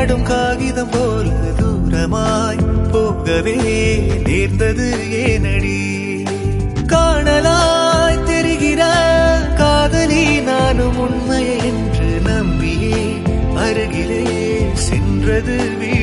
ஆடும் காகிதம் போல தூரமாய் போகவே நேர்ந்தது ஏனடி? காணலாய் தெரிகிற காதலி நானும் உண்மை என்று நம்பியே அருகிலே சென்றது